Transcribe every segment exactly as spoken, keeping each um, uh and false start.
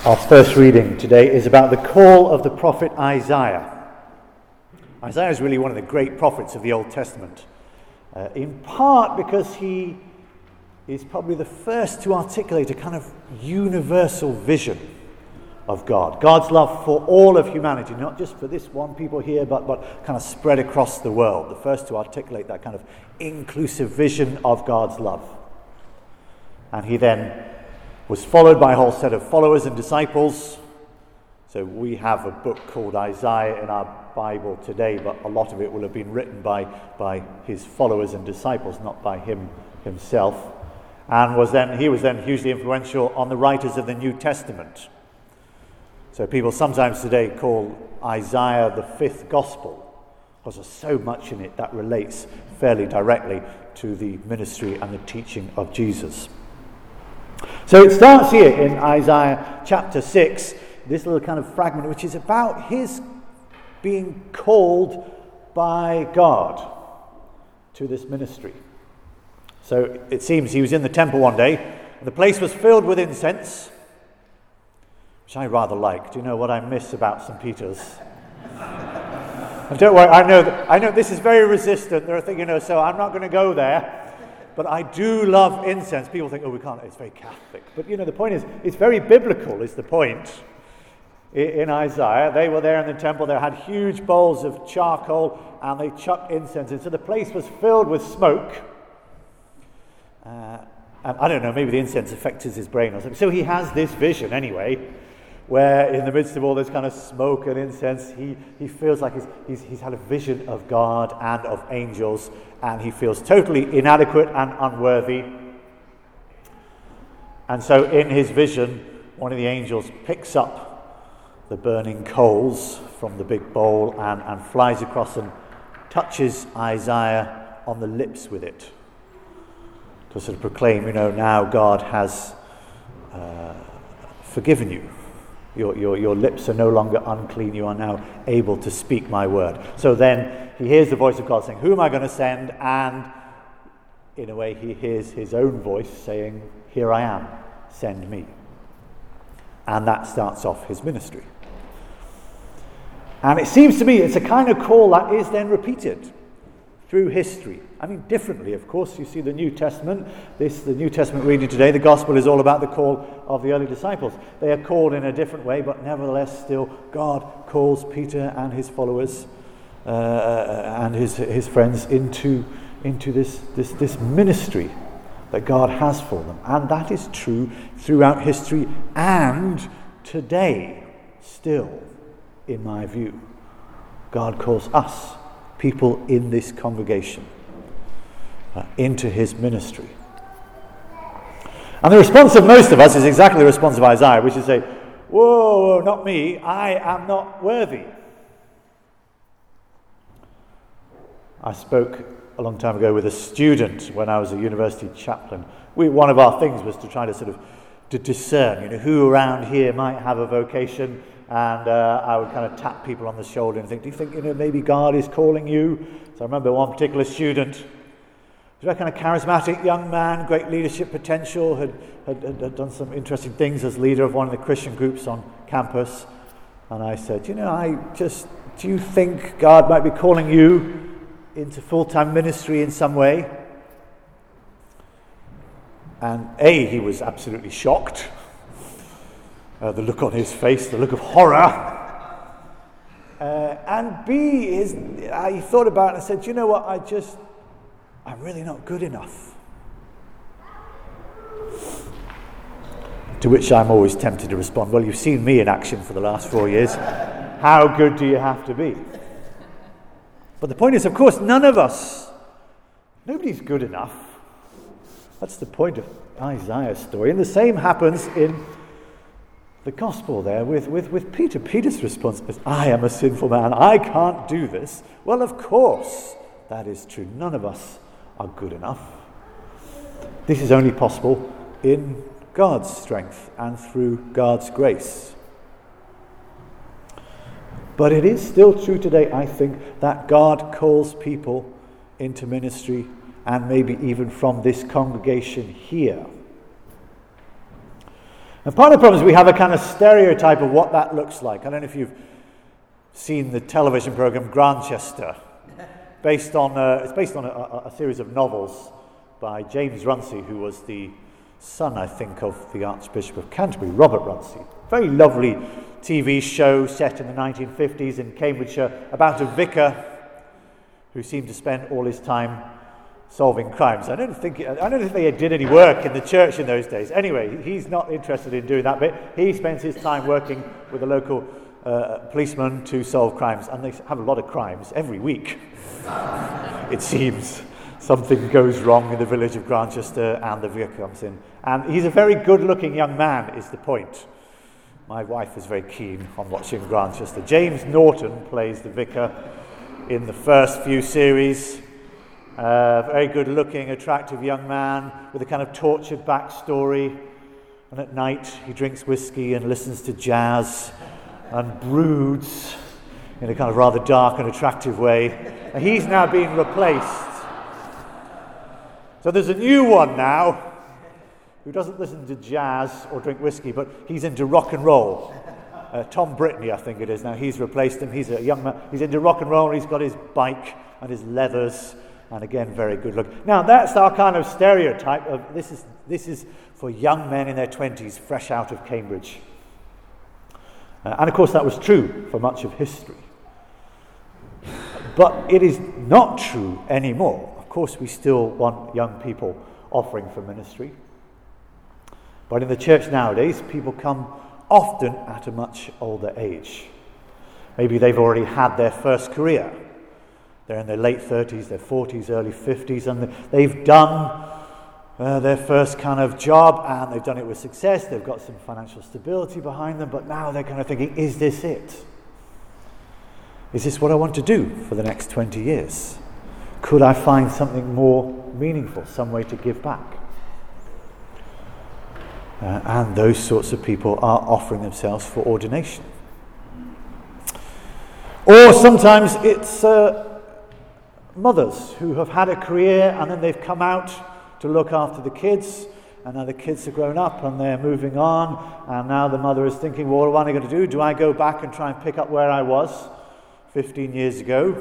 Our first reading today is about the call of the prophet Isaiah. Isaiah is really one of the great prophets of the Old Testament, uh, in part because he is probably the first to articulate a kind of universal vision of God. God's love for all of humanity, not just for this one people here, but, but kind of spread across the world. The first to articulate that kind of inclusive vision of God's love. And he then was followed by a whole set of followers and disciples. So we have a book called Isaiah in our Bible today, but a lot of it will have been written by, by his followers and disciples, not by him himself. And was then he was then hugely influential on the writers of the New Testament. So people sometimes today call Isaiah the fifth gospel, because there's so much in it that relates fairly directly to the ministry and the teaching of Jesus. So it starts here in Isaiah chapter six, this little kind of fragment, which is about his being called by God to this ministry. So it seems he was in the temple one day, and the place was filled with incense, which I rather like. Do you know what I miss about Saint Peter's? And don't worry, I know that, I know this is very resistant. They're thinking, you know, so I'm not going to go there. But I do love incense. People think, oh, we can't, it's very Catholic. But, you know, the point is, it's very biblical, is the point. In Isaiah, they were there in the temple. They had huge bowls of charcoal, and they chucked incense in. So the place was filled with smoke. Uh, and I don't know, maybe the incense affected his brain or something. So he has this vision, anyway, where in the midst of all this kind of smoke and incense, he, he feels like he's, he's, he's had a vision of God and of angels, and he feels totally inadequate and unworthy. And so in his vision, one of the angels picks up the burning coals from the big bowl and, and flies across and touches Isaiah on the lips with it, to sort of proclaim, you know, now God has uh, forgiven you. Your, your, your lips are no longer unclean. You are now able to speak my word. So then he hears the voice of God saying, who am I going to send? And in a way he hears his own voice saying, here I am, send me. And that starts off his ministry. And it seems to me it's a kind of call that is then repeated through history. I mean, differently, of course. You see the New Testament, this, the New Testament reading today, the gospel is all about the call of the early disciples. They are called in a different way, but nevertheless still God calls Peter and his followers uh, and his his friends into, into this, this, this ministry that God has for them. And that is true throughout history and today still, in my view. God calls us, people in this congregation, uh, into his ministry. And the response of most of us is exactly the response of Isaiah, which is say, whoa, whoa, not me, I am not worthy. I spoke a long time ago with a student when I was a university chaplain. We, one of our things was to try to sort of to discern, you know, who around here might have a vocation. And uh, I would kind of tap people on the shoulder and think, do you think, you know, maybe God is calling you? So I remember one particular student, he was a kind of charismatic young man, great leadership potential, had, had, had done some interesting things as leader of one of the Christian groups on campus. And I said, you know, I just, do you think God might be calling you into full-time ministry in some way? And A, he was absolutely shocked. Uh, the look on his face, the look of horror. Uh, and B, his, I thought about it and said, you know what, I just, I'm really not good enough. To which I'm always tempted to respond, well, you've seen me in action for the last four years. How good do you have to be? But the point is, of course, none of us, nobody's good enough. That's the point of Isaiah's story. And the same happens in the gospel there with, with, with Peter. Peter's response is, I am a sinful man. I can't do this. Well, of course, that is true. None of us are good enough. This is only possible in God's strength and through God's grace. But it is still true today, I think, that God calls people into ministry, and maybe even from this congregation here. And part of the problem is we have a kind of stereotype of what that looks like. I don't know if you've seen the television program Grantchester, based on uh, it's based on a, a, a series of novels by James Runcie, who was the son, I think, of the Archbishop of Canterbury, Robert Runcie. Very lovely T V show set in the nineteen fifties in Cambridgeshire about a vicar who seemed to spend all his time solving crimes. I don't think I don't think they did any work in the church in those days. Anyway, he's not interested in doing that bit. He spends his time working with a local uh, policeman to solve crimes, and they have a lot of crimes every week. It seems something goes wrong in the village of Grantchester, and the vicar comes in. And he's a very good-looking young man, is the point. My wife is very keen on watching Grantchester. James Norton plays the vicar in the first few series. Uh, very good-looking, attractive young man with a kind of tortured backstory. And at night he drinks whiskey and listens to jazz and broods in a kind of rather dark and attractive way. And he's now being replaced. So there's a new one now who doesn't listen to jazz or drink whiskey, but he's into rock and roll. Uh, Tom Brittany, I think it is now. He's replaced him. He's a young man. He's into rock and roll. He's got his bike and his leathers. And again, very good look. Now, that's our kind of stereotype of this is this is for young men in their twenties, fresh out of Cambridge. Uh, and of course, that was true for much of history. But it is not true anymore. Of course, we still want young people offering for ministry. But in the church nowadays, people come often at a much older age. Maybe they've already had their first career. They're in their late thirties, their forties, early fifties, and they've done uh, their first kind of job, and they've done it with success. They've got some financial stability behind them, but now they're kind of thinking, is this it? Is this what I want to do for the next twenty years? Could I find something more meaningful, some way to give back? Uh, and those sorts of people are offering themselves for ordination. Or sometimes it's uh, mothers who have had a career and then they've come out to look after the kids, and now the kids have grown up and they're moving on, and now the mother is thinking, well, what am I going to do? Do I go back and try and pick up where I was fifteen years ago?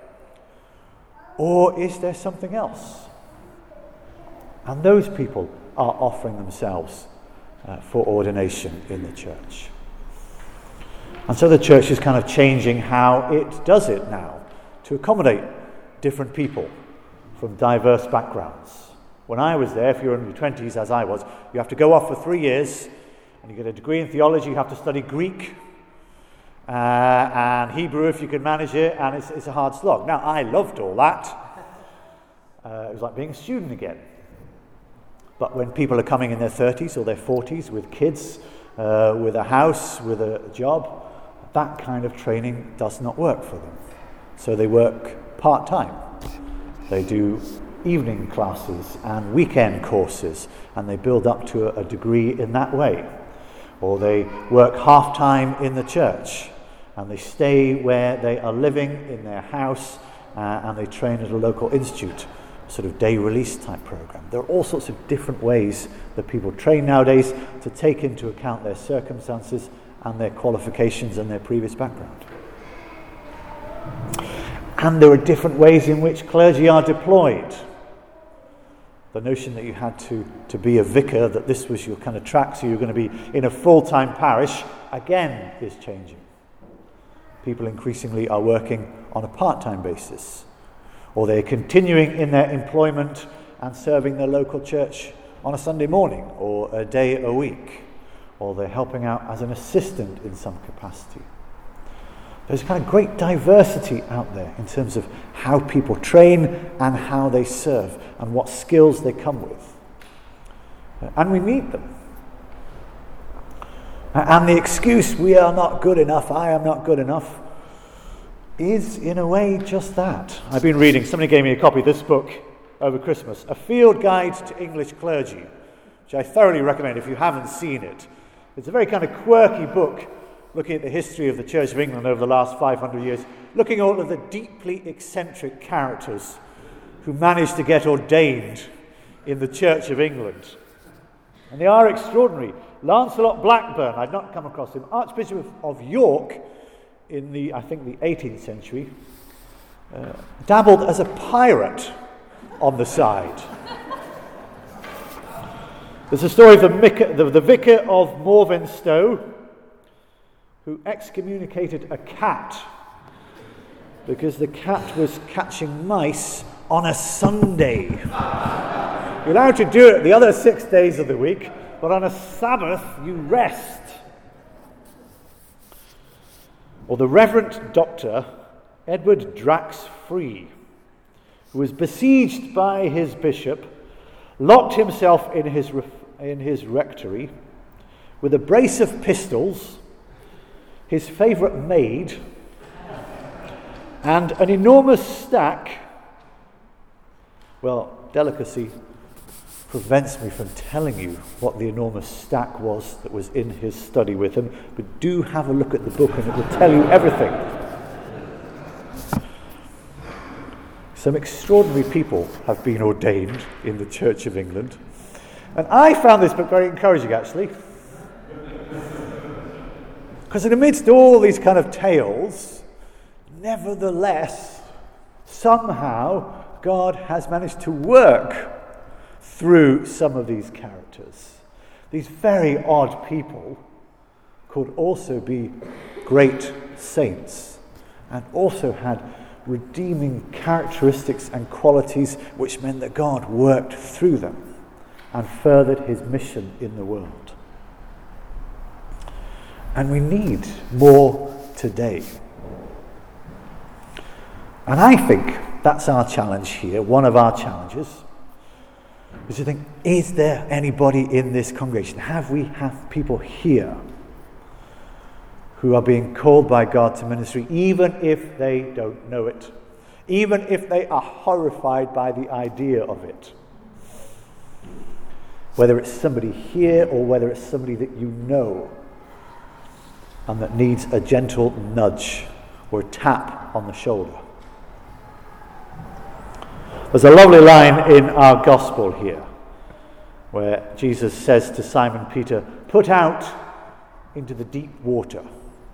Or is there something else? And those people are offering themselves uh, for ordination in the church. And so the church is kind of changing how it does it now to accommodate different people from diverse backgrounds. When I was there, if you're in your twenties, as I was, you have to go off for three years and you get a degree in theology. You have to study Greek uh, and Hebrew if you can manage it, and it's, it's a hard slog. Now, I loved all that. Uh, it was like being a student again. But when people are coming in their thirties or their forties with kids, uh, with a house, with a job, that kind of training does not work for them. So they work part-time. They do evening classes and weekend courses, and they build up to a, a degree in that way. Or they work half-time in the church, and they stay where they are living in their house, uh, and they train at a local institute, sort of day release type program. There are all sorts of different ways that people train nowadays to take into account their circumstances and their qualifications and their previous background. And there are different ways in which clergy are deployed. The notion that you had to, to be a vicar, that this was your kind of track, so you're going to be in a full-time parish, again is changing. People increasingly are working on a part-time basis, or they're continuing in their employment and serving their local church on a Sunday morning or a day a week, or they're helping out as an assistant in some capacity. There's kind of great diversity out there in terms of how people train and how they serve and what skills they come with. And we meet them. And the excuse, we are not good enough, I am not good enough, is in a way just that. I've been reading, somebody gave me a copy of this book over Christmas, A Field Guide to English Clergy, which I thoroughly recommend if you haven't seen it. It's a very kind of quirky book, looking at the history of the Church of England over the last five hundred years, looking at all of the deeply eccentric characters who managed to get ordained in the Church of England. And they are extraordinary. Lancelot Blackburn, I'd not come across him, Archbishop of, of York in the, I think, the eighteenth century, uh, dabbled as a pirate on the side. There's a story of the, Mica, the, the vicar of Morvenstow who excommunicated a cat because the cat was catching mice on a Sunday. You're allowed to do it the other six days of the week, but on a Sabbath you rest. Or the Reverend Doctor Edward Drax Free, who was besieged by his bishop, locked himself in his in his rectory with a brace of pistols, his favourite maid, and an enormous stack. Well, delicacy prevents me from telling you what the enormous stack was that was in his study with him, but do have a look at the book and it will tell you everything. Some extraordinary people have been ordained in the Church of England, and I found this book very encouraging, actually, because in amidst all these kind of tales, nevertheless, somehow God has managed to work through some of these characters. These very odd people could also be great saints and also had redeeming characteristics and qualities which meant that God worked through them and furthered his mission in the world. And we need more today. And I think that's our challenge here, one of our challenges, is to think, is there anybody in this congregation? Have we have people here who are being called by God to ministry, even if they don't know it, even if they are horrified by the idea of it? Whether it's somebody here or whether it's somebody that you know and that needs a gentle nudge or a tap on the shoulder. There's a lovely line in our gospel here where Jesus says to Simon Peter, "Put out into the deep water,"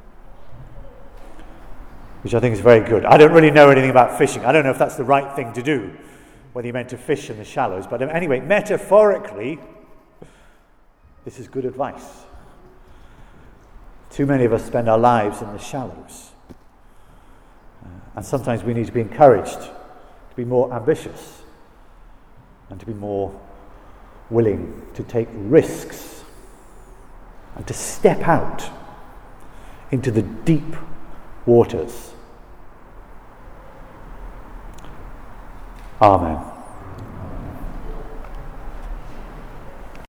which I think is very good. I don't really know anything about fishing. I don't know if that's the right thing to do, whether you're meant to fish in the shallows. But anyway, metaphorically, this is good advice. Too many of us spend our lives in the shallows. Uh, and sometimes we need to be encouraged to be more ambitious and to be more willing to take risks and to step out into the deep waters. Amen.